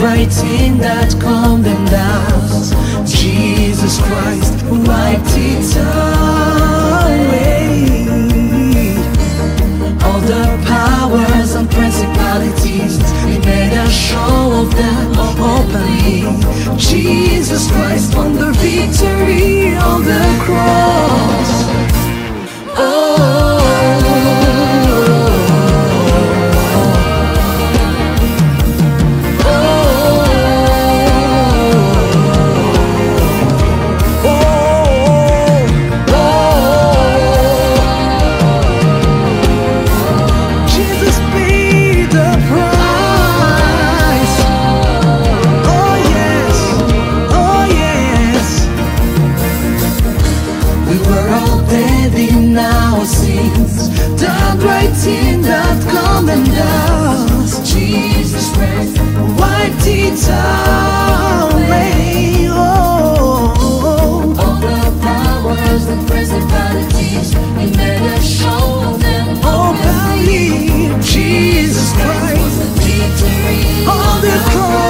right thing that condemned us. Jesus Christ wiped it away. All the powers and principalities, He made a show of them openly. Jesus Christ won the victory on the cross. Oh, writing that condemned us. Jesus Christ wiped it away. Oh, all the powers and principalities, He made a show of them openly. Jesus Christ was the victory on the cross.